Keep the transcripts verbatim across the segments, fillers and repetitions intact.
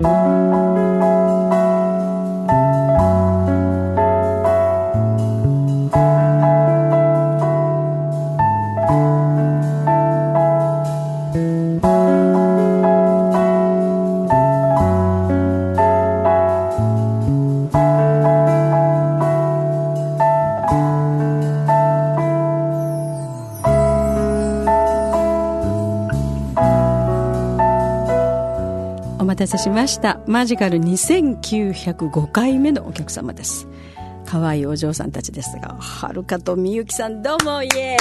お待たせしました。マジカルにせんきゅうひゃくごかいめのお客様です。可愛いお嬢さんたちですが、はるかとみゆきさん、どうもイエ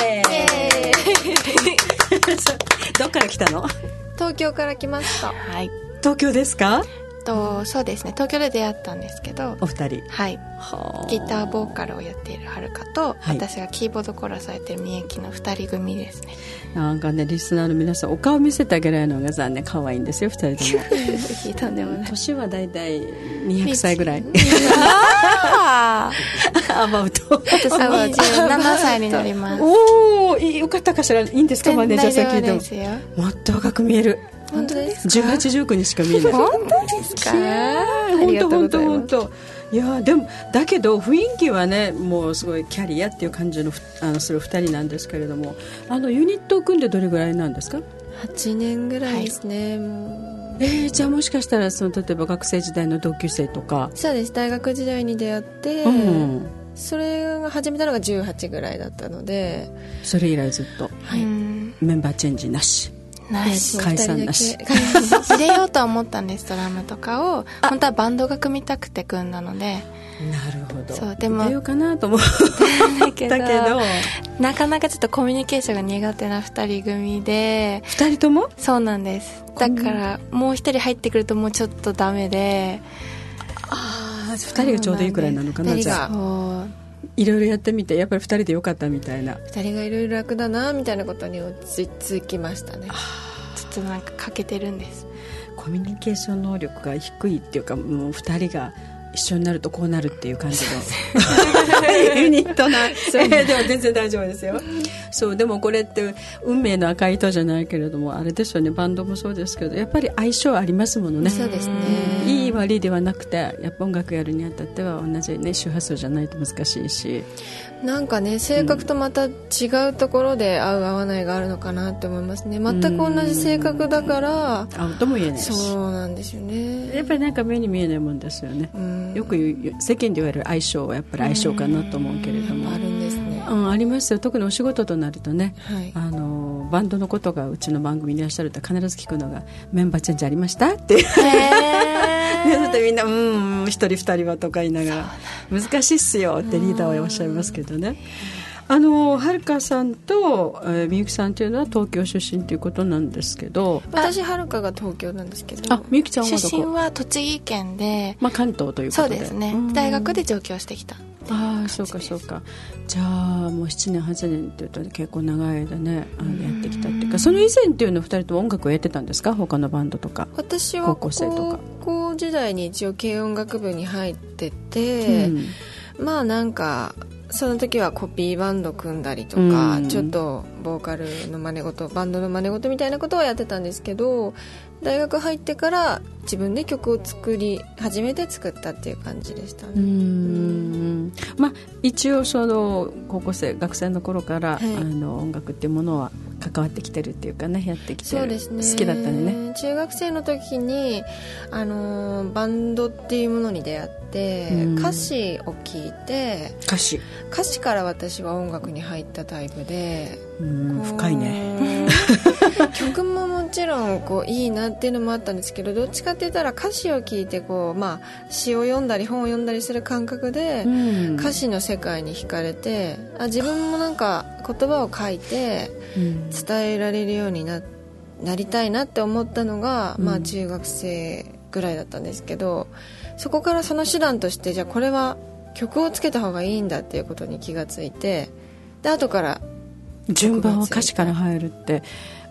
ーイどっから来たの？ 東京から来ました。 はい。東京ですか？ とそうですね、東京で出会ったんですけど、 お二人、 はい、ギターボーカルをやっているはるかと、はい、私がキーボードコーラスをやっているみゆきの二人組ですね。 なんかね、リスナーの皆さんお顔見せてあげられるのが残念、可愛いんですよ二人ともとんでもない。 年はだいたいにひゃくさいぐらいあアバウト私はにじゅうななさいになります。 おー、よかったかしら。いいんですか？マネージャーさん聞いても。 大丈夫ですよ。 もっと若く見える。 本当ですか？ じゅうはち、じゅうきゅうにしか見えない。 本当ですか？ 本当本当本当。いやでもだけど雰囲気はね、もうすごいキャリアっていう感じのあのするふたりなんですけれども、あのユニットを組んでどれぐらいなんですか？はちねんぐらいですね、はい、もうえー、じゃあもしかしたらその例えば学生時代の同級生とか。 そうです、大学時代に出会って、うん、それが始めたのがじゅうはちぐらいだったので、 それ以来ずっと、 はい、 メンバーチェンジなしなし、 解散なし入れようとは思ったんです。ドラムとかを本当はバンドが組みたくて組んだので。 なるほど。 そうでも入れようかなと思ったけどなかなかちょっとコミュニケーションが苦手なふたり組で。 ふたりとも？ そうなんです。だからもうひとり入ってくるともうちょっとダメで、 ああ、ふたりがちょうどいいくらいなのかな。じゃあいろいろやってみてやっぱりふたりでよかったみたいな。 ふたりがいろいろ楽だなみたいなことに落ち着きましたね。ちょっとなんか欠けてるんです。 コミュニケーション能力が低いっていうか、もうふたりが一緒になるとこうなるっていう感じのユニットな、えー、でも全然大丈夫ですよ。そうでもこれって運命の赤い糸じゃないけれども、あれですよね、バンドもそうですけどやっぱり相性ありますものね。 そうですね。 いい悪いではなくて、やっぱ音楽やるにあたっては同じね周波数じゃないと難しいし、 なんかね、性格とまた違うところで合う合わないがあるのかなって思いますね。全く同じ性格だから合うとも言えないし、 そうなんですよね。 やっぱりなんか目に見えないもんですよね。よく言う世間で言われる相性はやっぱり相性かなと思うけれども、 あるんですね。 うん、ありますよ。特にお仕事となるとね、 はい、 あのバンドのことがうちの番組にいらっしゃると必ず聞くのが、メンバーチェンジありましたってでそれでみんなうん一人二人はとか言いながら、難しいっすよってリーダーはおっしゃいますけどね。あのはるかさんと、えー、みゆきさんというのは東京出身ということなんですけど、 私はるかが東京なんですけど、 あ、みゆきちゃんはどこ？ 出身は栃木県で、 まあ、関東ということで。 そうですね、大学で上京してきた。 ああ、そうかそうか。じゃあもうななねんはちねんというと結構長い間ね、あのやってきたっていうか、その以前っていうのはふたりとも音楽をやってたんですか？他のバンドとか。 私は高校生とか高校時代に一応軽音楽部に入ってて、うん、まあなんかその時はコピーバンド組んだりとか、うん、ちょっとボーカルの真似事、バンドの真似事みたいなことはやってたんですけど、大学入ってから自分で曲を作り初めて作ったっていう感じでしたね。 うーん、まあ、一応その高校生学生の頃から、はい、あの音楽っていうものは関わってきてるっていうかね、やってきてる。 そうですね、 好きだったね。 中学生の時にあのバンドっていうものに出会って、歌詞を聞いて、 歌詞歌詞から私は音楽に入ったタイプで、 うん、深いね曲ももちろんこういいなっていうのもあったんですけど、どっちかって言ったら歌詞を聞いてこう、まあ、詩を読んだり本を読んだりする感覚で、うん、歌詞の世界に惹かれて、あ、自分もなんか言葉を書いて伝えられるように な, なりたいなって思ったのが、まあ、中学生ぐらいだったんですけど、そこからその手段として、じゃあこれは曲をつけた方がいいんだっていうことに気がついて、で後から順番は歌詞から入るって、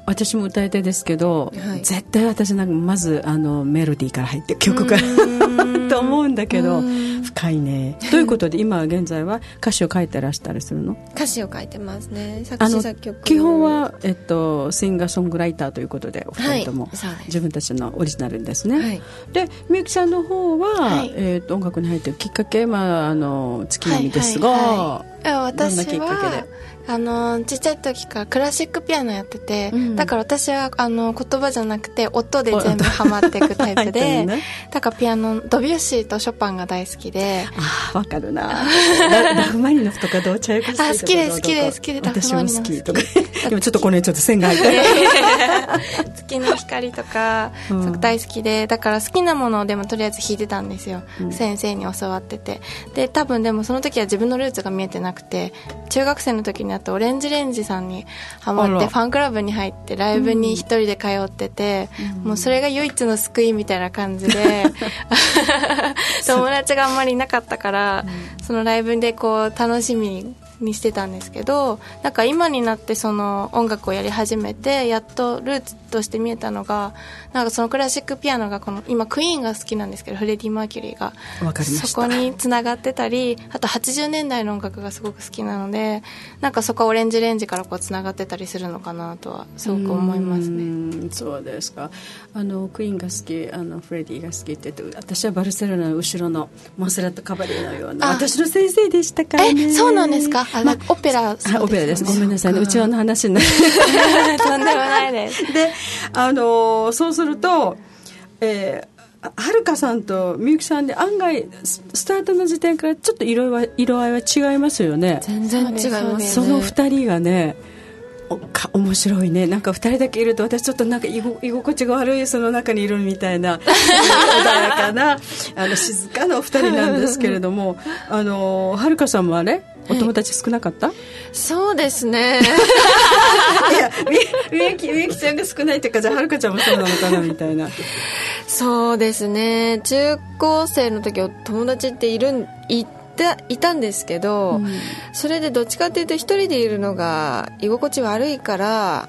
私も歌い手ですけど、はい、絶対私なんかまずあのメロディーから入って曲からと思うんだけど深いね。ということで今現在は歌詞を書いてらしたりするの？ 歌詞を書いてますね。作詞作曲。 基本は、えっと、シンガーソングライターということでお二人とも、はい、自分たちのオリジナルですね、はい、でみゆきさんの方は、はい、えー、と音楽に入ってるきっかけ、まあ、あの月並みですが、はいはいはい、 私はどんなきっかけで？あのちっちゃい時からクラシックピアノやってて、うん、だから私はあの言葉じゃなくて音で全部ハマっていくタイプで、ね、だからピアノドビュッシーとショパンが大好きで。 ああ、わかるな。ラフマニノフとかどうちゃいこ好きです好きです好きで私も好きとか今ちょっとこの辺ちょっと線が入ってる月の光とか、うん、大好きで、だから好きなものをでもとりあえず弾いてたんですよ、うん、先生に教わってて。で多分でもその時は自分のルーツが見えてなくて、中学生の時にあったオレンジレンジさんにハマってファンクラブに入ってライブに一人で通ってて、うん、もうそれが唯一の救いみたいな感じで友達があんまりいなかったから、うん、そのライブでこう楽しみにしてたんですけど、なんか今になってその音楽をやり始めてやっとルーツとして見えたのが、なんかそのクラシックピアノがこの今クイーンが好きなんですけど、フレディ・マーキュリーがわかりました。 そこにつながってたり、あとはちじゅうねんだいの音楽がすごく好きなので、なんかそこはオレンジレンジからこうつながってたりするのかなとはすごく思いますね。 うん、そうですか。あのクイーンが好き、あのフレディが好きって言って、私はバルセロナの後ろのモスラット・カバリーのような私の先生でしたからね。 え、そうなんですか。あ、まあ、オペラ、 オペラです。ごめんなさいね、うちわの話になるとんでもないですで、あのそうすると、えー、はるかさんとみゆきさんで案外スタートの時点からちょっと色は色合いは違いますよね。 全然違いますね。 そのふたりがね、おか面白いね。なんかふたりだけいると私ちょっとなんか居心地が悪い、その中にいるみたいな穏やかなあの静かなお二人なんですけれどもあのはるかさんもあれお友達少なかった？はい、 そうですね。 いや、みゆきみゆきちゃんが少ないっていうか、じゃあはるかちゃんもそうなのかなみたいな。 そうですね。中高生の時お友達っているいたいたんですけど、うん、それでどっちかっていうと一人でいるのが居心地悪いから、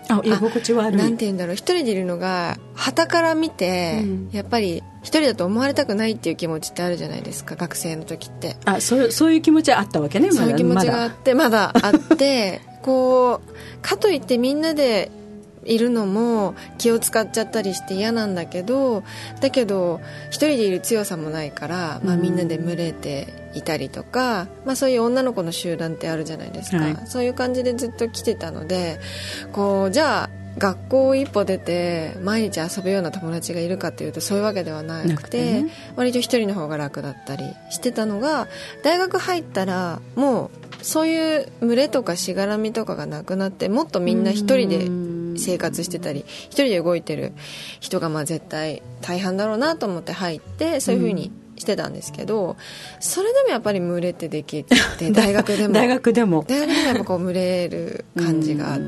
あ、居心地悪い。 なんて言うんだろう、一人でいるのが傍から見て、うん、やっぱり一人だと思われたくないっていう気持ちってあるじゃないですか、学生の時って。 あ、そうそういう気持ちあったわけね。まだそういう気持ちがあってまだあってこうかといってみんなでいるのも気を使っちゃったりして嫌なんだけど、だけど一人でいる強さもないから、まあ、みんなで群れていたりとか、まあ、そういう女の子の集団ってあるじゃないですか、はい、そういう感じでずっと来てたので、こうじゃあ学校を一歩出て毎日遊ぶような友達がいるかっていうとそういうわけではなくて、ね、割と一人の方が楽だったりしてたのが、大学入ったらもうそういう群れとかしがらみとかがなくなって、もっとみんな一人で生活してたり一人で動いてる人がまあ絶対大半だろうなと思って入って、そういう風にしてたんですけど、それでもやっぱり群れてできて、大学でも大学でも大学でもやっぱこう群れる感じがあって、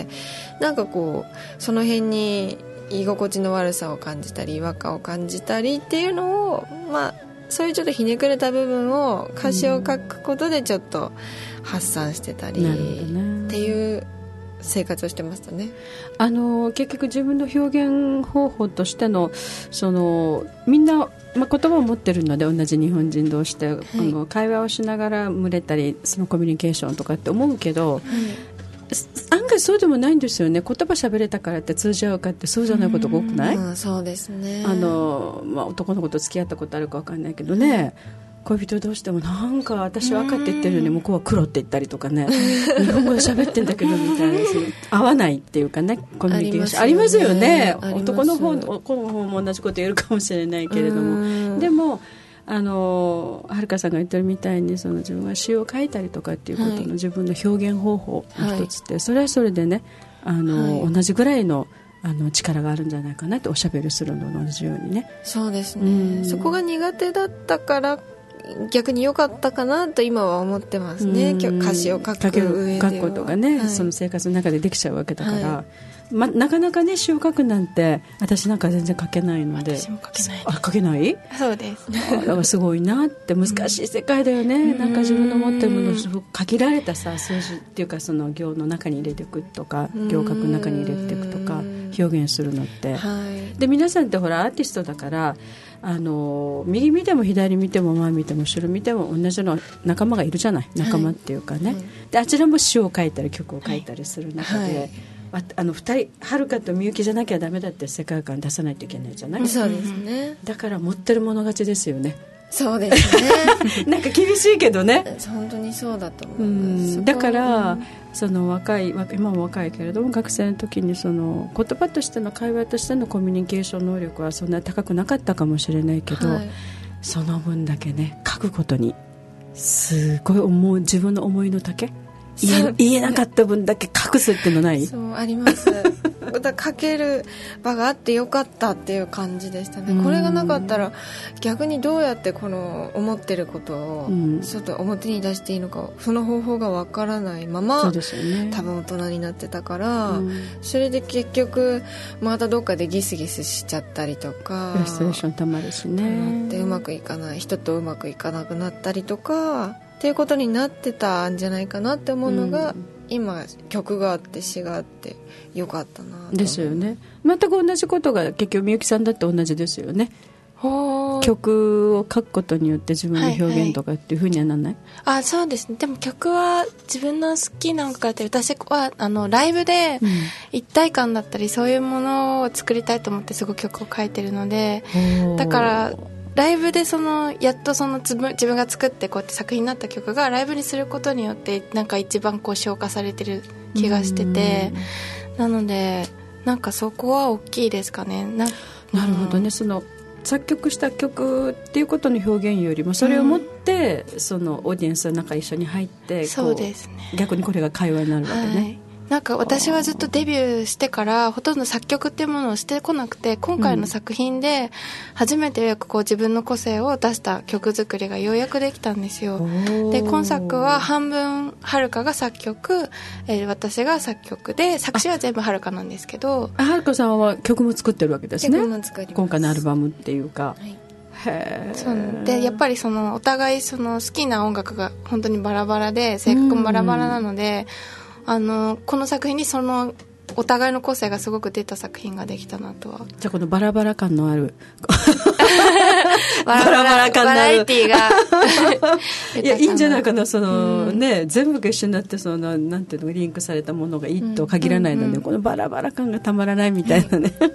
なんかこうその辺に居心地の悪さを感じたり違和感を感じたりっていうのを、まあそういうちょっとひねくれた部分を歌詞を書くことでちょっと発散してたりっていう生活をしてましたね。 あの結局自分の表現方法としてのそのみんな、まあ、言葉を持ってるので同じ日本人同士で、はい、あの会話をしながら群れたりそのコミュニケーションとかって思うけど、はい、案外そうでもないんですよね。言葉喋れたからって通じ合うかってそうじゃないことが多くない？ うん、そうですね。 あの、まあ、男の子と付き合ったことあるか分かんないけどね、恋人同士でもなんか私は赤って言ってるのに向こうは黒って言ったりとかね、日本語で喋ってんだけどみたいな、合わないっていうかね、コミュニケーションありますよね。男の方の子の方も同じこと言えるかもしれないけれども、でもあのはるかさんが言ってるみたいにその自分が詩を書いたりとかっていうことの、はい、自分の表現方法の一つって、はい、それはそれでね、あの、はい、同じぐらいのあの力があるんじゃないかなって、おしゃべりするのと同じようにね。 そうですね、そこが苦手だったから逆に良かったかなと今は思ってますね。歌詞を書く上では書くことがね、はい、その生活の中でできちゃうわけだから、はい、 ま、なかなかね詩を書くなんて私なんか全然書けないので。 私も書けない。 あ、書けない？ そうですだからすごいなって。難しい世界だよね、うん、なんか自分の持ってるものをすごく限られたさ数字っていうかその行の中に入れていくとか行格の中に入れていくとか表現するのって、はい、で皆さんってほらアーティストだからあの右見ても左見ても前見ても後ろ見ても同じような仲間がいるじゃない。仲間っていうかね、はい、であちらも詩を書いたり曲を書いたりする中で、はいはい、あ, あのふたりはるかとみゆきじゃなきゃダメだって世界観出さないといけないじゃない。 そうですね。 だから持ってるもの勝ちですよね。 そうですねなんか厳しいけどね本当にそうだと思います。 うんだから、うん、その若い今も若いけれども学生の時にその言葉としての会話としてのコミュニケーション能力はそんな高くなかったかもしれないけど、はい、その分だけね書くことにすごい思う自分の思いの丈言え, 言えなかった分だけ隠すっていうのない？ そうありますだ書ける場があってよかったっていう感じでしたね。これがなかったら逆にどうやってこの思ってることを外表に出していいのかその方法がわからないまま、ね、多分大人になってたから、うん、それで結局またどっかでギスギスしちゃったりとかフラストレーションたまるしねでうまくいかない人とうまくいかなくなったりとかっていうことになってたんじゃないかなって思うのが、うん、今曲があって詩があってよかったなですよね。全く同じことが結局みゆきさんだって同じですよね。曲を書くことによって自分の表現とかっていう風にはならない？ はいはい、あそうですね。でも曲は自分の好きな音楽って私はあのライブで一体感だったり、うん、そういうものを作りたいと思ってすごく曲を書いてるのでだからライブでそのやっとその自分、自分が作ってこうやって作品になった曲がライブにすることによってなんか一番こう消化されてる気がしててなのでなんかそこは大きいですかね。 な, なるほどね。その作曲した曲っていうことの表現よりもそれを持って、うん、そのオーディエンスの中一緒に入ってそうですね逆にこれが会話になるわけね、はい、 なんか私はずっとデビューしてからほとんど作曲っていうものをしてこなくて今回の作品で初めてようやくこう自分の個性を出した曲作りがようやくできたんですよ。で今作は半分はるかが作曲、えー、私が作曲で作詞は全部はるかなんですけどはるかさんは曲も作ってるわけですね。 曲も作ります。 今回のアルバムっていうか、はい、 へそうでやっぱりそのお互いその好きな音楽が本当にバラバラで性格もバラバラなのであのこの作品にそのお互いの個性がすごく出た作品ができたなとは。 じゃあこのバラバラ感のあるバラバラ感のあるバラエティがいやいいんじゃないかなその、うん、ね全部が一緒になってそのなんていうのリンクされたものがいいと限らないので、うんうんうん、このバラバラ感がたまらないみたいなね、はい、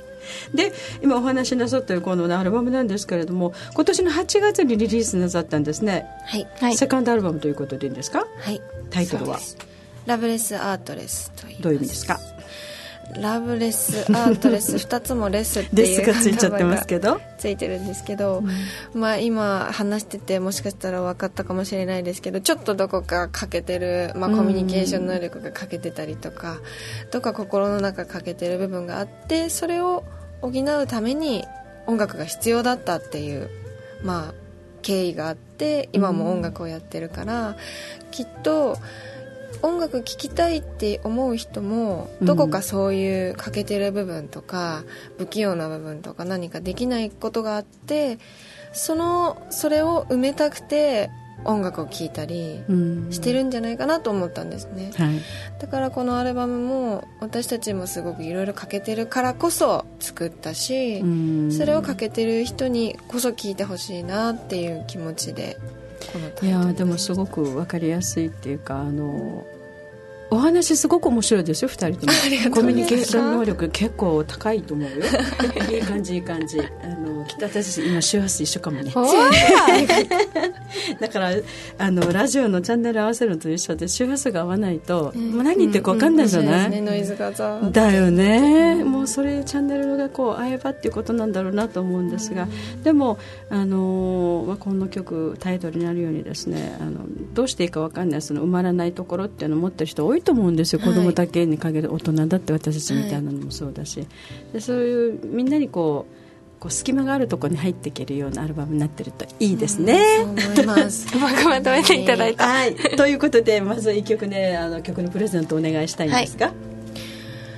で今お話しなさったこのアルバムなんですけれども今年のはちがつにリリースなさったんですね。 はい、 セカンドアルバムということでいいんですか？ はい、 タイトルはラブレスアートレスと言います。 どういう意味ですか？ ラブレスアートレスふたつもレスっていうレスがついちゃってますけどついてるんですけど、うん、まあ今話しててもしかしたら分かったかもしれないですけどちょっとどこか欠けてる、まあ、コミュニケーション能力が欠けてたりとか、うん、どっか心の中欠けてる部分があってそれを補うために音楽が必要だったっていうまあ経緯があって今も音楽をやってるから、うん、きっと音楽聴きたいって思う人もどこかそういう欠けてる部分とか不器用な部分とか何かできないことがあってそのそれを埋めたくて音楽を聴いたりしてるんじゃないかなと思ったんですね、はい、だからこのアルバムも私たちもすごくいろいろ欠けてるからこそ作ったしそれを欠けてる人にこそ聴いてほしいなっていう気持ちでこのタイトルいやでもすごく分かりやすいっていうかあのお話すごく面白いですよふたりともコミュニケーション能力結構高いと思うよいい感じいい感じあのきっと私今周波数一緒かもねだからあのラジオのチャンネル合わせるのと一緒で周波数が合わないと、うん、もう何言ってるか分かんないじゃない、うんうん、 ノイズがザーだよね、うん、もうそれチャンネルがこう合えばっていうことなんだろうなと思うんですが、うん、でもあの、まあ、この曲タイトルになるようにですねあのどうしていいか分かんないその埋まらないところっていうのを持ってる人多いと思うんですよ、はい、子供だけに限る大人だって私たちみたいなのもそうだし、はい、でそういうみんなにこうこう隙間があるところに入っていけるようなアルバムになってるといいですね、 うん、そう思いますうまくまとめていただいた、 はい、ということでまずいっきょくねあの曲のプレゼントお願いしたいんですが、はい、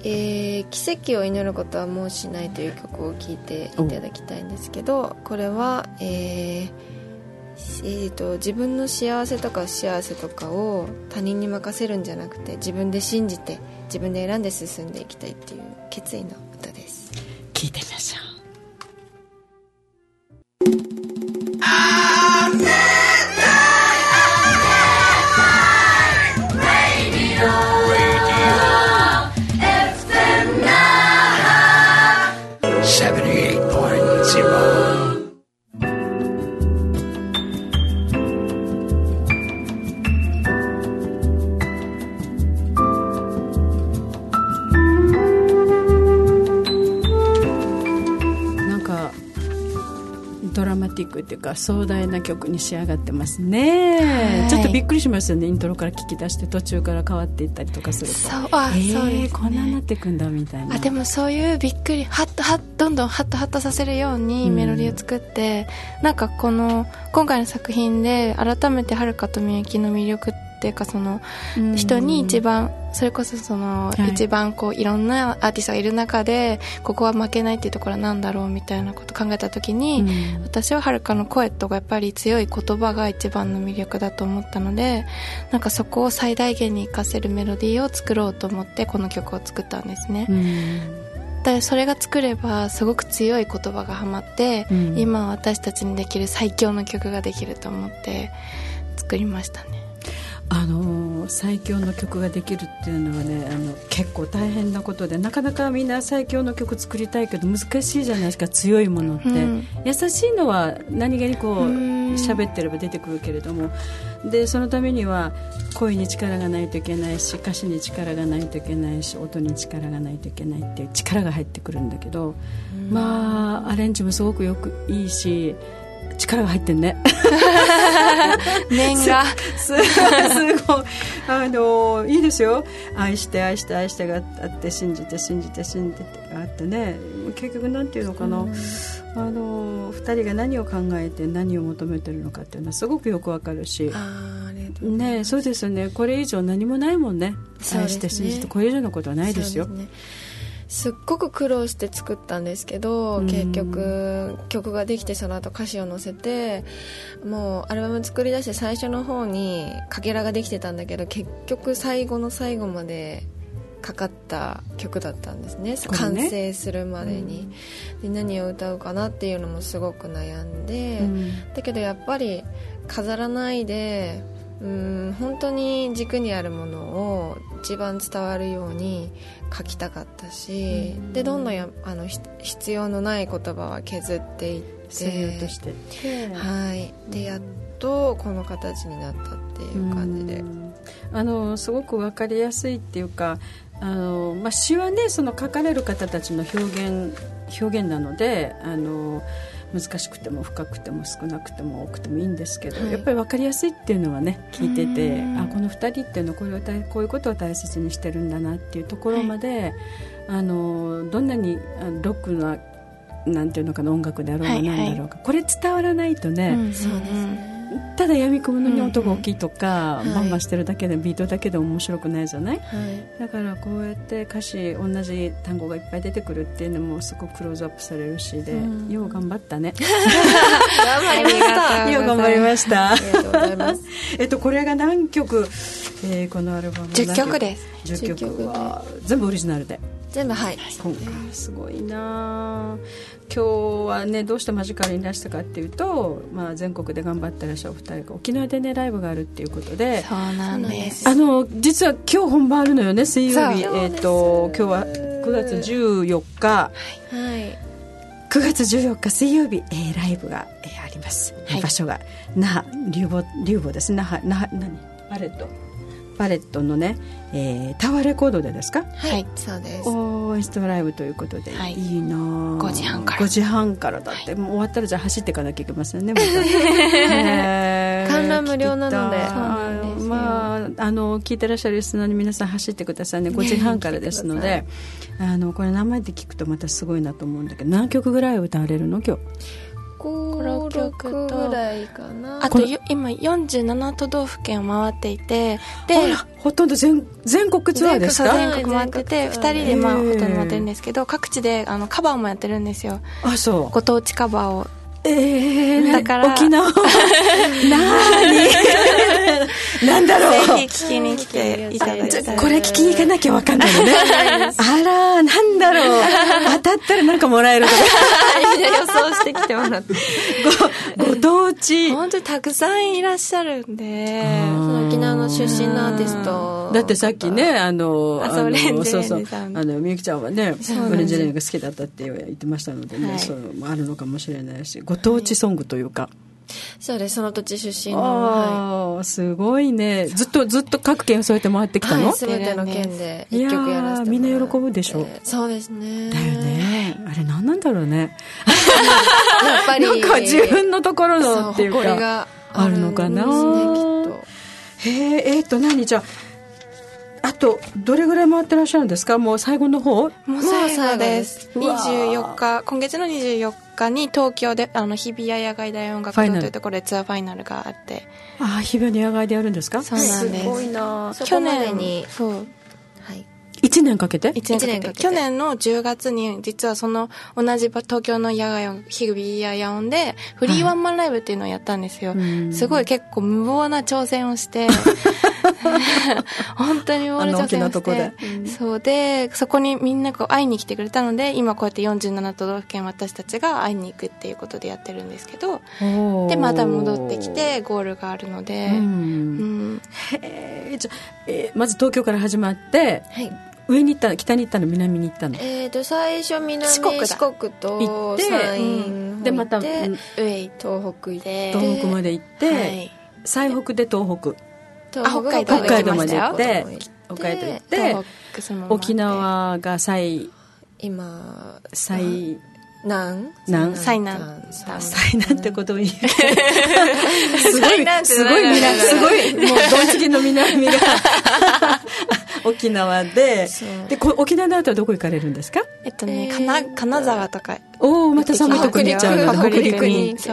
えー、奇跡を祈ることはもうしないという曲を聴いていただきたいんですけど、これは、えーえー、と自分の幸せとか不幸せとかを他人に任せるんじゃなくて、自分で信じて自分で選んで進んでいきたいっていう決意の歌です。 聴いてみましょう。ドラマティックっていうか壮大な曲に仕上がってますね、はい、ちょっとびっくりしますよね。イントロから聞き出して途中から変わっていったりとかすると、 そうあ、 えー、 そうですね、 こんなになっていくんだみたいな。 あでもそういうびっくりハッとハッどんどんハッとハッとさせるようにメロディーを作って、うん、なんかこの今回の作品で改めてはるかとみゆきの魅力っていうか、その人に一番それこそその一番こういろんなアーティストがいる中でここは負けないっていうところは何だろうみたいなことを考えた時に、うん、私ははるかの声とかやっぱり強い言葉が一番の魅力だと思ったので、なんかそこを最大限に活かせるメロディーを作ろうと思ってこの曲を作ったんですね、うん、でそれが作ればすごく強い言葉がはまって、うん、今私たちにできる最強の曲ができると思って作りましたね。 あの最強の曲ができるっていうのはね、あの結構大変なことで、なかなかみんな最強の曲作りたいけど難しいじゃないですか、強いものって、うん、優しいのは何気にこう喋ってれば出てくるけれども、でそのためには声に力がないといけないし、歌詞に力がないといけないし、音に力がないといけないっていう力が入ってくるんだけど、うん、まあアレンジもすごくよくいいし力が入ってんね念がす, す, すごいあのいいですよ。愛して愛して愛してがあって、信じて信じて信じてがあってね、結局なんていうのかな、うん、あのふたりが何を考えて何を求めてるのかっていうのはすごくよくわかるし、 ああね、そうですよね。これ以上何もないもんね。愛して信じてこれ以上のことはないですよ。 すっごく苦労して作ったんですけど、結局曲ができてその後歌詞を載せて、もうアルバム作り出して最初の方にかけらができてたんだけど、結局最後の最後までかかった曲だったんです ね, ね完成するまでに、うん、で何を歌うかなっていうのもすごく悩んで、うん、だけどやっぱり飾らないで、うん、本当に軸にあるものを一番伝わるように書きたかったし、うん、でどんどんやあの必要のない言葉は削っていって制御として、 はい、でやっとこの形になったっていう感じで、うん、 あのすごく分かりやすいっていうか、あの、まあ、詩はねその書かれる方たちの表現、表現なので、あの難しくても深くても少なくても多くてもいいんですけど、はい、やっぱり分かりやすいっていうのはね聞いてて、あこのふたりっていうのはこれをこういうことを大切にしてるんだなっていうところまで、はい、あのどんなにロックななんていうのかな音楽であろうがなんだろうが、はいはい、これ伝わらないとね、うん、そうですね、ただ闇雲のに音が大きいとか、うんうん、バンバンしてるだけで、ビートだけで面白くないじゃない、はい、だからこうやって歌詞同じ単語がいっぱい出てくるっていうのもすごくクローズアップされるしで、うん、よう頑張ったね頑張りましたよう頑張りましたありがとうございますえっとこれが何曲、えー、このアルバムじゅっきょくです。 じゅっきょくは全部オリジナルで、 全部はい、 今回すごいな。今日はねどうしてマジカルに出したかっていうと、まあ、全国で頑張ってらっしゃるお二人が沖縄でねライブがあるっていうことで、 そうなんです。 あの実は今日本番あるのよね、水曜日、えー、と今日はくがつじゅうよっか、はい、くがつじゅうよっか水曜日、えー、ライブが、えー、あります、はい、場所が那覇流母流母ですね、那覇那覇何パレットパレットのね、えー、タワーレコードでですか？ はい、そうです。 おインスタライブということで、はい、いいな。 ごじはんからごじはんからだって、はい、もう終わったらじゃあ走っていかなきゃいけませんねまた観覧無料なので、 まあ、あの聞いてらっしゃるリスナーに皆さん走ってくださいね。ごじはんからですのであのこれ生で聞くとまたすごいなと思うんだけど、何曲ぐらい歌われるの今日？ ご、ろくぐらいかな。 あと今よんじゅうなな都道府県を回っていて、でほとんど 全, 全国ツアーですか？ 全国回っててふたりでまあほとんど回ってるんですけど、各地であのカバーもやってるんですよ。 あ、そう。 ご当地カバーを。 えー、 だから沖縄なーになんだろう、 ぜひ聞きに来ていただきたい。 これ聞きに行かなきゃ分かんないよねあら、なんだろう、当たったらなんかもらえるとか予想してきてもらってご, ご当地本当にたくさんいらっしゃるんで、 その沖縄の出身のアーティストだってさっきね、あのあそうレンジレンジさん、 そうそう、あのみゆきちゃんはねオレンジレンジが好きだったって言ってましたのでね、はい、そうもあるのかもしれないし、ご当地ソングというか、 そうです、その土地出身の、 あ、はい、すごいね。ずっとずっと各県そうやって回ってきたの？ すべ、はい、ての県で一曲やらせてもらって、 みんな喜ぶでしょ。 そうですね。 だよね。あれ何なんだろうねやっぱりなんか自分のところのっていうか、 誇りがあるのかな、 ね、きっと。 へえ、えー、っと何じゃああとどれぐらい回ってらっしゃるんですか？もう最後の方？ もう最後です。にじゅうよっか、今月のにじゅうよっかに東京であの日比谷野外大音楽堂というところでツアーファイナルがあって。 ああ、日比谷野外でやるんですか？ そうなんです。 すごいな。 去年にそう、はい、 いちねんかけていちねんかけて去年のじゅうがつに実はその同じ東京の野外音日比谷野音でフリーワンマンライブっていうのをやったんですよ、はい、すごい結構無謀な挑戦をして本当に無謀な挑戦をして、うん、そうでそこにみんなこう会いに来てくれたので、今こうやってよんじゅうなな都道府県私たちが会いに行くっていうことでやってるんですけど、でまた戻ってきてゴールがあるので、うんうん、 へー、じゃ、えー、まず東京から始まって、はい、上に行ったの、北に行ったの、南に行ったの？ えーと最初南四国、四国と山陰、うん、 でまた上東北行って東北まで行って、はい、最北で東北東北北海道まで行って北海道行って沖縄が最今最南南最南最南ってことを言うすごいすごい南すごいもうドンツキの南が沖縄で、で沖縄の後はどこ行かれるんですか？ えっとね、えー、金, 金沢とかおお、また寒いとこに行っちゃうので北陸に行って、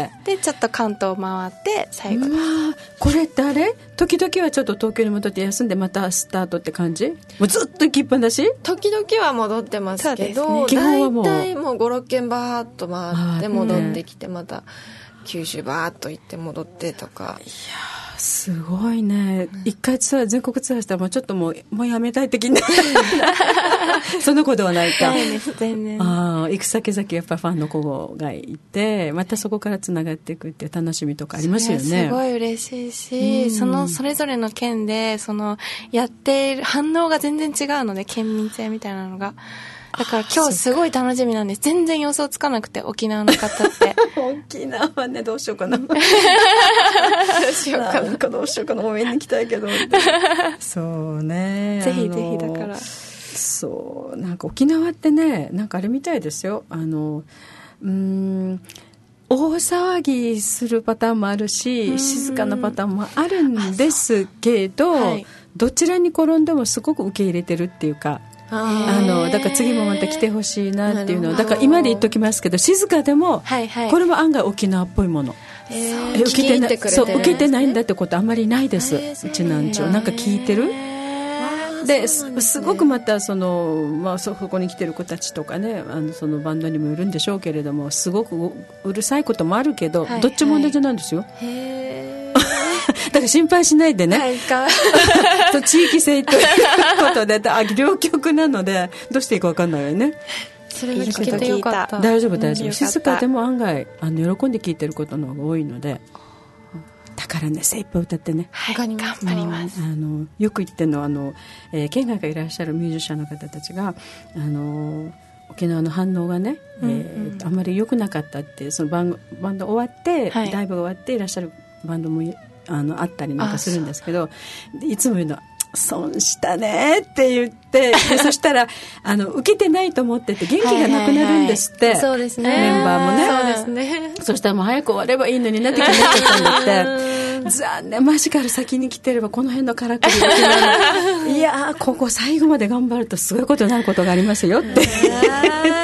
でちょっと関東回って最後、 これってあれ時々はちょっと東京に戻って休んでまたスタートって感じ？もうずっと行きっぱなし？ 時々は戻ってますけど、基本はもう大体もうごろっけんバーッと回って戻ってきて、また九州バーッと行って戻ってとか。 いやすごいね。一回ツアー全国ツアーしたらもうちょっともうもうやめたい的なそんなことはないか。 ないです全然。 ああ、行く先々やっぱファンの子がいて、またそこからつながっていくっていう楽しみとかありますよね。 すごい嬉しいし、うん、そのそれぞれの県でそのやっている反応が全然違うので、県民性みたいなのが。だから今日すごい楽しみなんです。全然予想つかなくて、沖縄の方って沖縄はね、どうしようかなどうしようかななんかどうしようかな、応援に行きたいけどそうね、 ぜひぜひ。だからそう、なんか沖縄ってね、なんかあれみたいですよ、あのうーん大騒ぎするパターンもあるし、静かなパターンもあるんですけど、はい、どちらに転んでもすごく受け入れてるっていうか、あのだから次もまた来てほしいなっていうのを、だから今で言っときますけど、静かでも、はいはい、これも案外沖縄っぽいもの、え受けてない、そう受けてないんだってことあんまりないです、うちなんちゅうなんか聞いてるで す, すごくまたその、まあ、そこに来てる子たちとかね、あのそのバンドにもいるんでしょうけれども、すごく う, うるさいこともあるけど、はいはい、どっちも同じなんですよ。へだから心配しないでね、はい、と地域性ということであ両極なのでどうしていいか分かんないわよね。 それが聞けてよかった。 大丈夫大丈夫、うん、静かでも案外あの喜んで聴いてることの方が多いので、だからね精一杯歌ってね、 はい、頑張ります。 あのよく言ってるのはあの、えー、県外からいらっしゃるミュージシャンの方たちがあの沖縄の反応がね、うんうんえー、あまり良くなかったって、そのバンバンド終わって、はい、ライブが終わっていらっしゃるバンドもあのあったりなんかするんですけど、いつも言うの損したねって言ってそしたらあの受けてないと思ってて元気がなくなるんですって、はいはいはい、 そうですね、 メンバーもね、 そうですね、 そしたらもう早く終わればいいのになって気になっちゃったんだって残念、マジカル先に来てればこの辺のからくりが沖縄いやーここ最後まで頑張るとすごいことになることがありますよって言って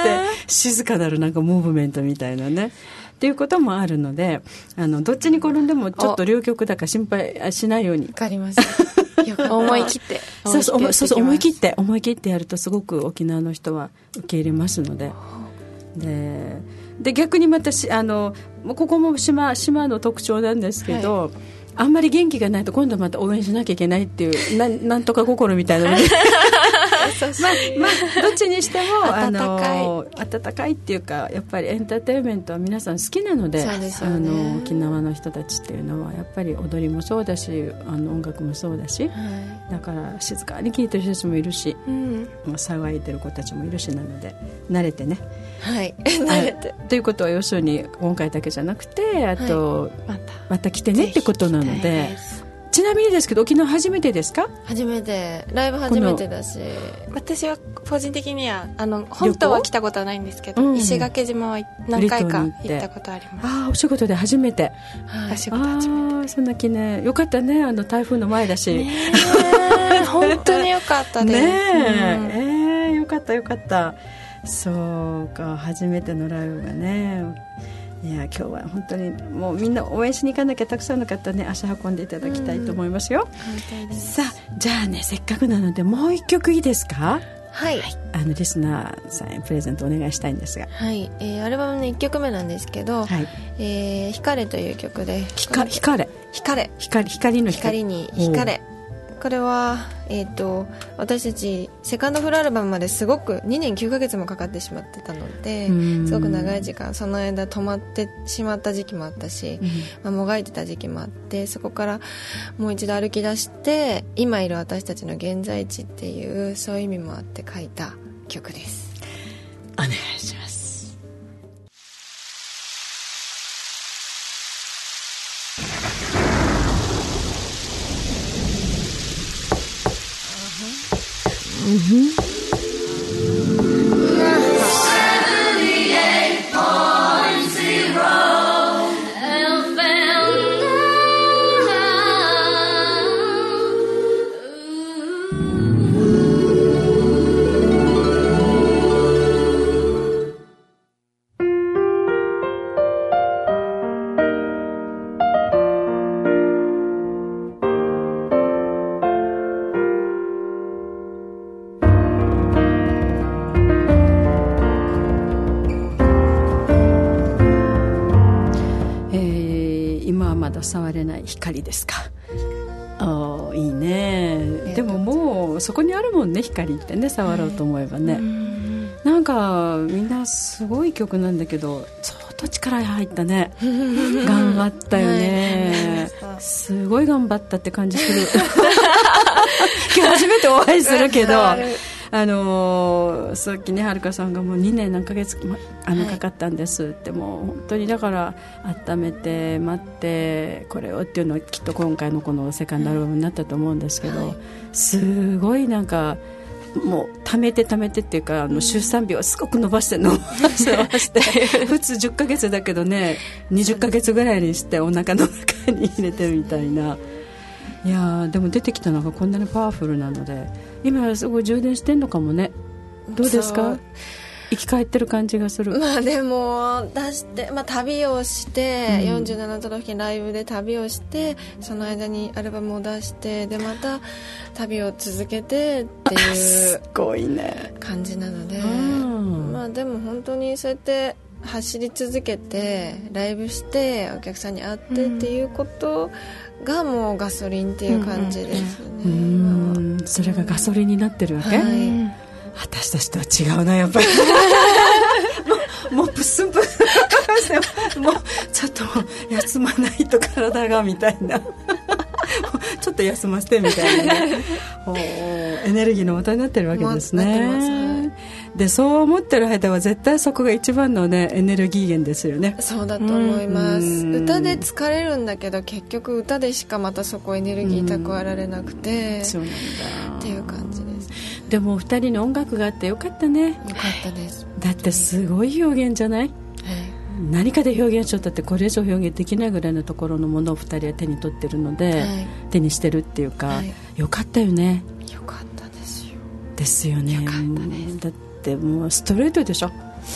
静かなるなんかムーブメントみたいなねっていうこともあるので、あのどっちに転んでもちょっと両極だから心配しないように。 わかりました思い切ってそうそうそうそう思い切って思い切ってやるとすごく沖縄の人は受け入れますので、でで逆にまたしあのここも 島, 島の特徴なんですけど、はい、あんまり元気がないと今度また応援しなきゃいけないっていうな, なんとか心みたいなのでまあ、まあどっちにしても温かい、あの温かいっていうかやっぱりエンターテインメントは皆さん好きなの で, そうですよね、 あの沖縄の人たちっていうのはやっぱり踊りもそうだしあの音楽もそうだし、はい、だから静かに聴いてる人たちもいるし、うん、騒いでる子たちもいるしなので慣れてね、 はい慣れてということは要するに今回だけじゃなくてあと、はい、また、また来てねってことなので、ちなみにですけど沖縄初めてですか？ 初めて、ライブ初めてだし、 私は個人的にはあの本島は来たことはないんですけど、うん、石垣島は何回か行ったことあります。 ああ、お仕事で初めて、 はい、お仕事初めて。 そんな記念よかったね、あの台風の前だし、ね、 本当によかったですねえ、うん、えー、よかったよかった。そうか、初めてのライブがね、いや今日は本当にもうみんな応援しに行かなきゃたくさんの方ね足運んでいただきたいと思いますよ、うん、さあじゃあねせっかくなのでもう一曲いいですか？ はい、 あのリスナーさんへプレゼントお願いしたいんですが、 はい、えー、アルバムのいっきょくめなんですけど、はい、えー、光れという曲で光れ光れ光光の光に光れ、これは、えー、と私たちセカンドフルアルバムまですごくにねんきゅうかげつもかかってしまってたのですごく長い時間その間止まってしまった時期もあったし、うんまあ、もがいてた時期もあって、そこからもう一度歩き出して今いる私たちの現在地っていうそういう意味もあって書いた曲です。 お願いします。Mm-hmm. seventy-eight point zero F M触れない光ですか。あ、いいね。でももうそこにあるもんね、光ってね、触ろうと思えばね、はい、なんかみんなすごい曲なんだけど相当力入ったね頑張ったよね、はい、すごい頑張ったって感じする今日初めてお会いするけどあのー、さっきねはるかさんがもうにねん何ヶ月あのかかったんですって、はい、もう本当にだから温めて待ってこれをっていうのはきっと今回のこのセカンドアルバムになったと思うんですけど、はい、すごいなんかもう貯めて貯めてっていうかあの出産日はすごく伸ばして伸ばして普通じゅっかげつだけどねにじゅっかげつぐらいにしてお腹の中に入れてるみたいな。いやでも出てきたのがこんなにパワフルなので今はすごい充電してんのかもね。どうですか？生き返ってる感じがする。 まあでも出して、まあ、旅をして、うん、よんじゅうなな都道府県ライブで旅をしてその間にアルバムを出してでまた旅を続けてっていうすごいね感じなので、まあでも本当にそうやって走り続けてライブしてお客さんに会ってっていうことがもうガソリンっていう感じですね、うんうん、それがガソリンになってるわけ、はい、私たちとは違うなやっぱりもう、もうプスンプスンもうちょっと休まないと体がみたいなちょっと休ませてみたいなねエネルギーの元になってるわけですね。でそう思ってる間は絶対そこが一番の、ね、エネルギー源ですよね。 そうだと思います。歌で疲れるんだけど結局歌でしかまたそこエネルギー蓄えられなくてそうなんだっていう感じです。 でもふたりの音楽があってよかったね。 よかったです。 だってすごい表現じゃない、はい、何かで表現しようったってこれ以上表現できないぐらいのところのものをふたりは手に取ってるので、はい、手にしてるっていうか、はい、よかったよね。 よかったですよ。 ですよね。 よかったです。 だってもうストレートでしょ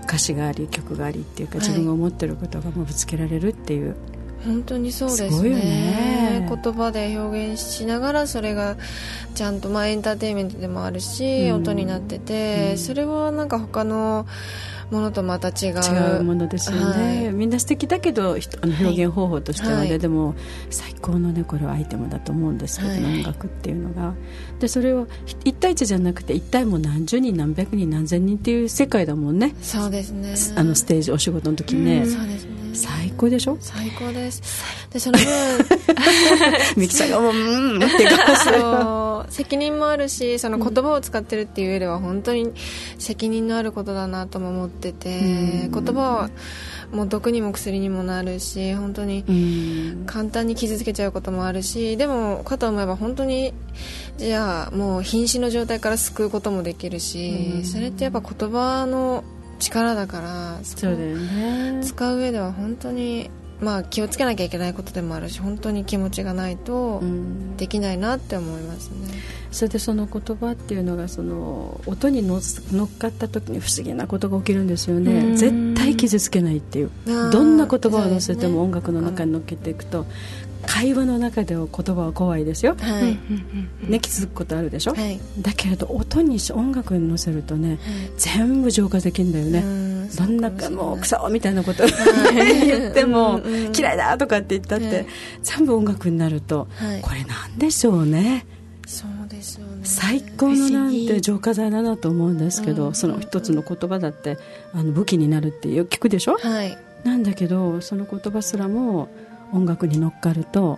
歌詞があり曲がありっていうか、自分が思ってることがもうぶつけられるっていう、 本当にそうですね。 すごいよね。 言葉で表現しながらそれがちゃんとまあエンターテインメントでもあるし、うん、音になってて、うん、それはなんか他のものとまた違う違うものですよね、はい、みんな素敵だけどあの表現方法としてはね、はい、でも最高のねこれはアイテムだと思うんですけど、はい、音楽っていうのがでそれをいち対いちじゃなくていち対もう何十人何百人何千人っていう世界だもんね。 そうですね。 あのステージお仕事の時ね、 うん、そうですね。 最高でしょ。 最高です。でその分ミキさんがもううんってそう責任もあるし、その言葉を使ってるっていう上では本当に責任のあることだなとも思ってて、うん、言葉はもう毒にも薬にもなるし、本当に簡単に傷つけちゃうこともあるし、でもかと思えば本当にじゃあもう瀕死の状態から救うこともできるし、うん、それってやっぱ言葉の力だから、 そうだよね。 使う上では本当に、まあ、気をつけなきゃいけないことでもあるし、本当に気持ちがないとできないなって思いますね、うん、 それでその言葉っていうのがその音に乗っかった時に不思議なことが起きるんですよね。絶対傷つけないっていう、どんな言葉を乗せても音楽の中に乗っけていくと、会話の中では言葉は怖いですよ、はい、ね、気づくことあるでしょ、はい、だけれど音に音楽に乗せるとね、はい、全部浄化できるんだよね。どんなかもうクソみたいなこと言っても嫌いだとかって言ったって、はい、全部音楽になると、はい、これなんでしょうね。 そうですよね。 最高のなんて浄化剤だなと思うんですけど、その一つの言葉だってあの武器になるってよく聞くでしょ、はい、なんだけどその言葉すらも音楽に乗っかると、はい、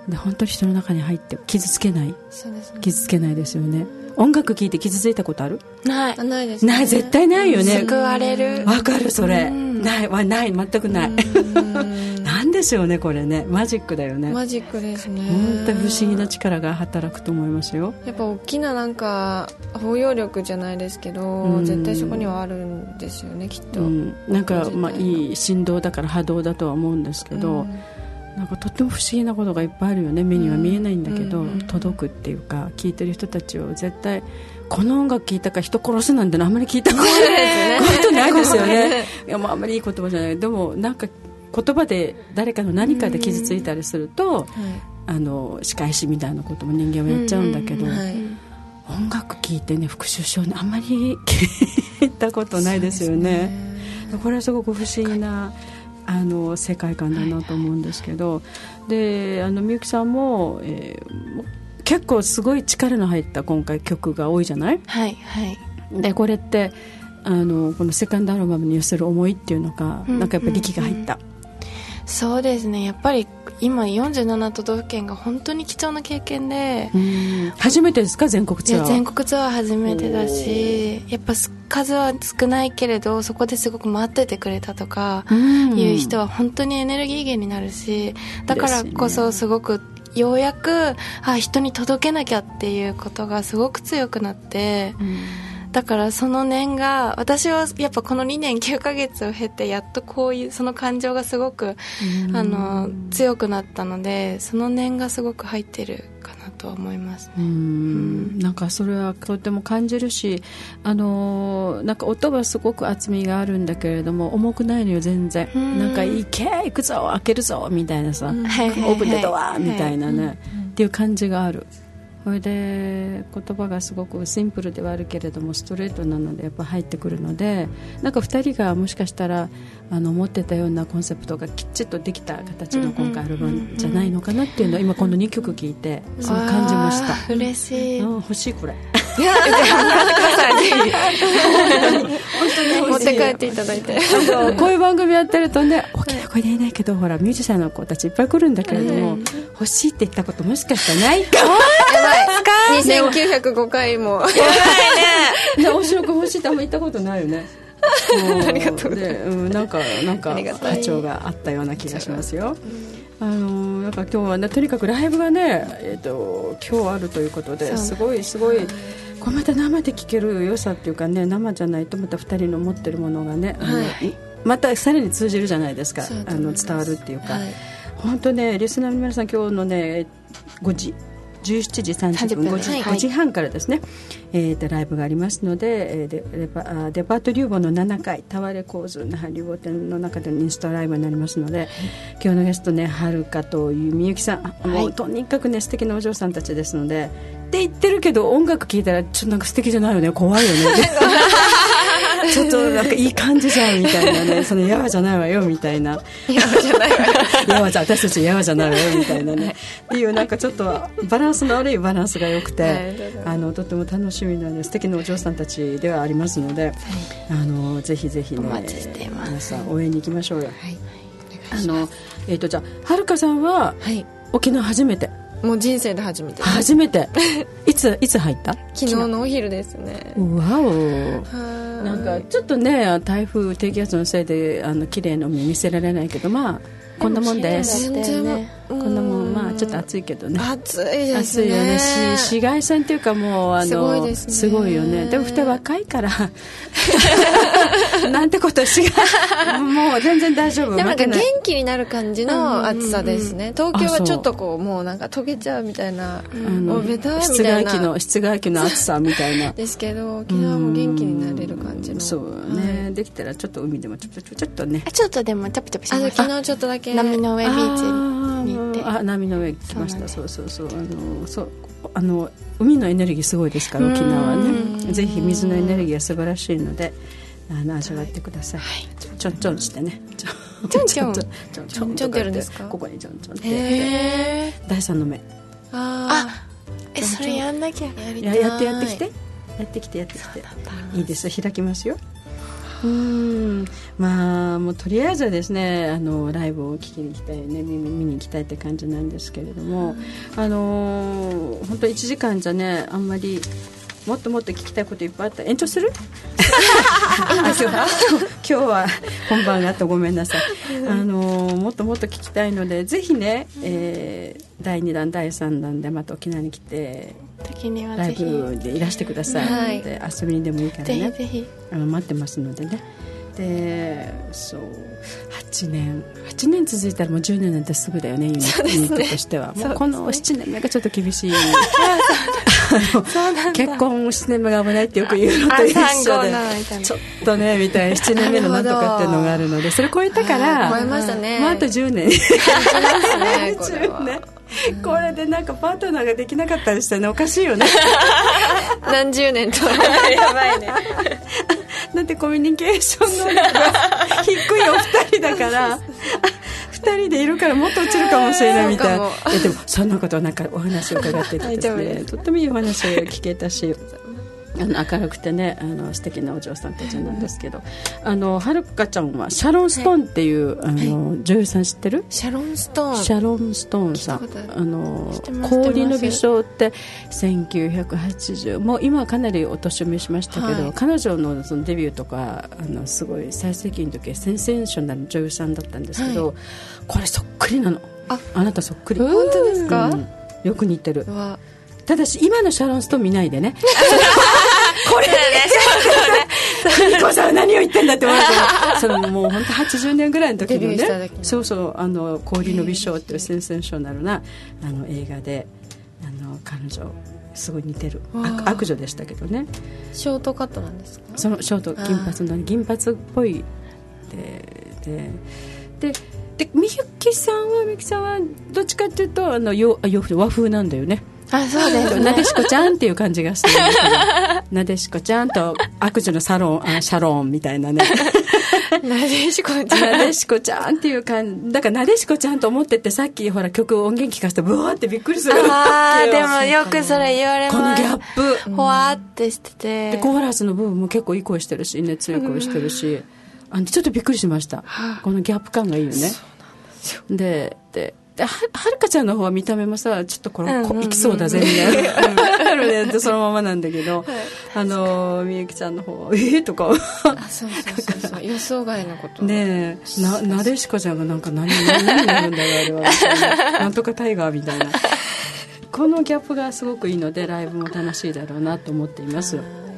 で本当に人の中に入って傷つけない、そうですね、傷つけないですよね。音楽聴いて傷ついたことある？ ない。 ないですね。 ない、絶対ないよね。 救われる。 わかるそれ。ないはない、全くない。なんですよねこれね、マジックだよね。 マジックですね。 本当に不思議な力が働くと思いますよ。 やっぱ大きななんか包容力じゃないですけど、絶対そこにはあるんですよねきっと。うん、 なんかまあいい振動だから波動だとは思うんですけど。なんかとっても不思議なことがいっぱいあるよね。目には見えないんだけど、うん、届くっていうか、聞いてる人たちを絶対この音楽聞いたか人殺すなんてあんまり聞いたことないですよね。いやもうあんまりいい言葉じゃない。でもなんか言葉で誰かの何かで傷ついたりすると、うん、あの仕返しみたいなことも人間はやっちゃうんだけど、うんはい、音楽聞いてね復讐症ねあんまり聞いたことないですよね。これはすごく不思議なあの世界観だなと思うんですけど、はい、であのみゆきさんも、えー、結構すごい力の入った今回曲が多いじゃない。 はいはい。 でこれってあのこのセカンドアルバムに寄せる思いっていうのか、うん、なんかやっぱり力が入った、うんうん、 そうですね。やっぱり今よんじゅうなな都道府県が本当に貴重な経験で、 うん初めてですか全国ツアー？ 全国ツアー初めてだし、やっぱ数は少ないけれどそこですごく待っててくれたとかいう人は本当にエネルギー源になるし、だからこそすごくようやくあ人に届けなきゃっていうことがすごく強くなって、うんだからその念が私はやっぱこのにねんきゅうかげつを経てやっとこういうその感情がすごくあの強くなったので、その念がすごく入ってるかなとは思いますね。うんうんなんかそれはとても感じるし、あのなんか音はすごく厚みがあるんだけれども重くないのよ全然。んなんか行け行くぞ開けるぞみたいなさ、オープンでドアみたいなね、はい、っていう感じがある。それで言葉がすごくシンプルではあるけれどもストレートなのでやっぱ入ってくるので、なんかふたりがもしかしたらあの思ってたようなコンセプトがきっちりとできた形の今回アルバムじゃないのかなっていうのを今このにきょく聴いてそう感じました。 嬉しい、 うん、欲しいこれいやもらってくださいぜひ本当に持って帰っていただいてこういう番組やってるとね大きな声で言えないけどほらミュージシャンの子たちいっぱい来るんだけれども、うん、欲しいって言ったこともしかしたらないかもにせんきゅうひゃくごかいもやばいね大城君欲しいってあんま言ったことないよねありがとうございます、 うん、なんかなんか波長があったような気がしますよ。あのなんか今日はねとにかくライブがね、えー、と今日あるということですごいすごいこれまた生で聴ける良さっていうかね、生じゃないとまたふたりの持ってるものがね、はい、またさらに通じるじゃないですか。あの伝わるっていうか、はい、本当ねリスナーの皆さん今日のねごじじゅうしちじさんじゅっぷん、ごじ、ごじはんからですね、えー、とライブがありますので、えー、でデパデパートリューボのななかいタワレコーズ那覇リューボ店の中でのインスタライブになりますので、今日のゲストね、はるかとみゆきさん、もうとにかくね素敵なお嬢さんたちですので、って言ってるけど音楽聴いたらちょっとなんか素敵じゃないよね、怖いよねちょっとなんかいい感じじゃんみたいなね、そのやわじゃないわよみたいな、 やわじゃないわよやわじゃ私たちやわじゃないわよみたいなねっていう、なんかちょっとバランスの悪いバランスが良くて、はい、あのとても楽しみな、ね、素敵なお嬢さんたちではありますので、はい、あのぜひぜひね、 お待ちしています。 皆さん応援に行きましょうよ。はい、あのえー、とじゃあはるかさんは、はい、沖縄初めて、 もう人生で初めて初めていついつ入った？ 昨日のお昼ですね。 わお、なんかちょっとね、台風低気圧のせいであの綺麗な海見せられないけど、まあこんなもんです。 全然、ね、 こんなもん、まあちょっと暑いけどね。 暑いですね。 暑いよね。紫外線っていうかもうあのすごいですね。すごいよね。でもふた若いからなんてことしがもう全然大丈夫。 でもなんか元気になる感じの暑さですね。東京はちょっとこうもうなんか溶けちゃうみたいな、もうベタみたいな。 室外機の室外機の暑さみたいな。 ですけど沖縄も元気になれる感じの。 そうね、はい。できたらちょっと海でもちょっとちょっとね。 ちょっとでもチャプチャプしました。 昨日ちょっとだけ波の上ビーチに行って、 あ波の上来ました。そうそうそう、あのそうあの海のエネルギーすごいですから沖縄はね。ぜひ水のエネルギーは素晴らしいので、あの味わってください。はい、ちょんちょんしてね。 ちょんちょんちょんちょんちょんちょんってやるんですか？ ここにちょんちょんって。第三の目。 ああ、えそれやんなきゃ。 ややってやってきて。やってきてやってきて。いいですよ、開きますよ。うーん、まあもうとりあえずはですね、あのライブを聴きに行きたいね、見, 見に行きたいって感じなんですけれども、あのー、本当いちじかんじゃね、あんまりもっともっと聞きたいこといっぱいあった。延長する今日, 今日は本番があってごめんなさい。あのー、もっともっと聞きたいので、ぜひね、えー、だいにだんだいさんだんでまた沖縄に来て時にはライブでいらしてください、はい、で遊びにでもいいからね、 ぜひぜひあの待ってますのでね。でそうはちねんはちねん続いたらもうじゅうねんなんてすぐだよね、ユニットとしては。もうこのななねんめがちょっと厳しい結婚ななねんめが危ないってよく言うのと一緒で、ちょっとねみたいなななねんめのなんとかっていうのがあるので、それ超えたから超えましたね。 もうあとじゅうねんじゅうねんこれでなんかパートナーができなかったりしてね、おかしいよね何十年とやばいねだってコミュニケーション能力が低いお二人だから二人でいるからもっと落ちるかもしれないみたいな。いやでもそんなことなんかお話を伺っててですねとってもいいお話を聞けたし、あの明るくてね、あの素敵なお嬢さんたちなんですけど、あのはるかちゃんはシャロン・ストーンっていう、はい、あの、はい、女優さん知ってる？ シャロン・ストーン。 シャロン・ストーンさん、あの氷の美少ってせんきゅうひゃくはちじゅう、もう今はかなりお年を召しましたけど、はい、彼女 の, そのデビューとかあのすごい最盛期の時はセンセーショナル女優さんだったんですけど、はい、これそっくりなの。 あ, あなたそっくり。 本当ですか？うん、 よく似てる。ただし今のシャロン・ストーン見ないでねこれね、そうね、ニコさんは何を言ってんだって思うけど、そのもう本当はちじゅうねんぐらいの時のね、そうそうあの氷の美少っていうセンセーショナルなあの映画で、あの彼女すごい似てる。悪, 悪女でしたけどね。 ショートカットなんですか？ そのショート銀髪の銀髪っぽいででででみゆきさんはみゆきさんはどっちかっていうとあのよよ和風なんだよね。 あ、そうですね。 なでしこちゃんっていう感じがするなでしこちゃんと悪女のサロンあシャロンみたいなねなでしこちゃんなでしこちゃんっていう感じだから、なでしこちゃんと思ってて、さっきほら曲音源聞かせてブワーってびっくりする。 ああ、でもよくそれ言われます。 このギャップほわーってしてて、 でコーラスの部分も結構いい声してるしね、強い声してるし、あのちょっとびっくりしました。このギャップ感がいいよね。ででで は, はるかちゃんの方は見た目もさちょっとこれ、うんうんうん、いきそうだぜみたいなあるねってそのままなんだけど、はい、あのみゆきちゃんの方はえーとかあそうそうそうそう予想外のことねえ な, なでしこちゃんがなんか 何, 何, 何やるんだろうあれはみたいななんとかタイガーみたいなこのギャップがすごくいいのでライブも楽しいだろうなと思っています。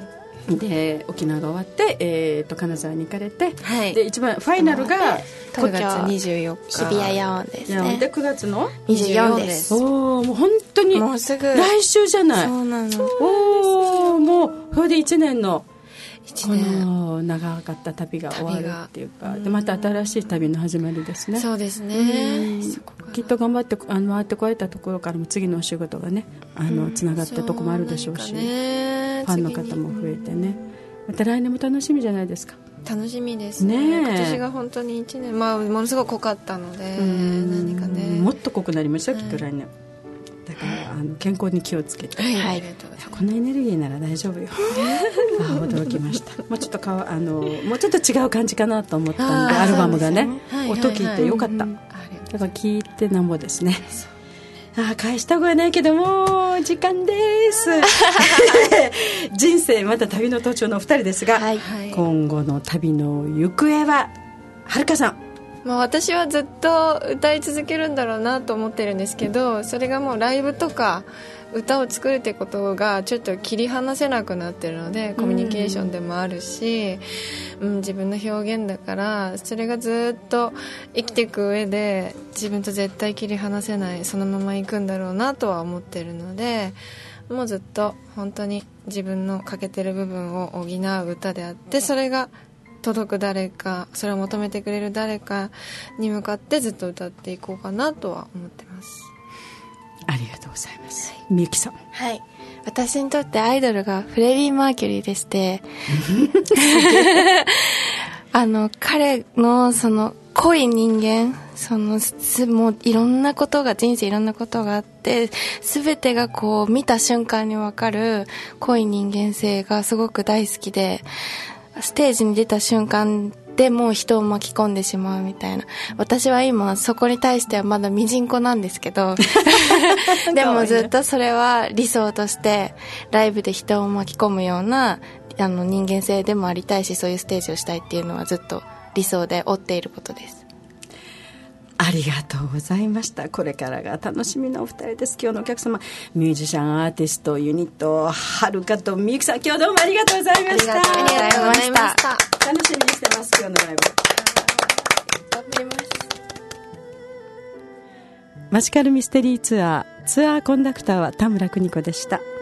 で沖縄が終わって、えー、と金沢に行かれて、 はい、 で一番ファイナルがくがつにじゅうよっか日比谷野音ですね。 でくがつのにじゅうよんです。 おーもう本当にもうすぐ来週じゃない。 そうなの。 おーもうそれでいちねんの一年この長かった旅が終わるっていうか、でまた新しい旅の始まりですね。 そうですね。 きっと頑張ってあの回ってこられたところからも次のお仕事がねあのつながったところもあるでしょうし、う、ね、ファンの方も増えてね、また来年も楽しみじゃないですか。 楽しみですね。今年が本当にいちねん、まあ、ものすごく濃かったので何かねもっと濃くなりました、きっと来年。だからあの健康に気をつけて、 はいはい、 このエネルギーなら大丈夫よあ驚きました。もうちょっとかあのもうちょっと違う感じかなと思ったので、アルバムが ね, ね、はいはいはい、音聞いてよかった、うん、だから聞いてなんぼですね。あ返したくはないけどもう時間です人生また旅の途中のお二人ですが、はいはい、今後の旅の行方ははるかさん。 まあ、私はずっと歌い続けるんだろうなと思ってるんですけど、それがもうライブとか歌を作るってことがちょっと切り離せなくなってるので、コミュニケーションでもあるし、うん、自分の表現だからそれがずっと生きていく上で自分と絶対切り離せない、そのまま行くんだろうなとは思ってるので、もうずっと本当に自分の欠けてる部分を補う歌であって、それが届く誰か、それを求めてくれる誰かに向かってずっと歌っていこうかなとは思ってます。 ありがとうございます。みゆきさん。 はい、私にとってアイドルがフレディ・マーキュリーでしてあの彼のその濃い人間、そのもういろんなことが、人生いろんなことがあって、全てがこう見た瞬間に分かる濃い人間性がすごく大好きで、ステージに出た瞬間でもう人を巻き込んでしまうみたいな。私は今そこに対してはまだミジンコなんですけどでもずっとそれは理想としてライブで人を巻き込むようなあの人間性でもありたいし、そういうステージをしたいっていうのはずっと理想で追っていることです。 ありがとうございました。これからが楽しみのお二人です。今日のお客様、ミュージシャン、アーティスト、ユニット、はるかとみゆきさん、今日どうもありがとうございました。 ありがとうございました。 楽しみにしてます、今日のライブ。 頑張ります。 マジカルミステリーツアー、ツアーコンダクターは田村邦子でした。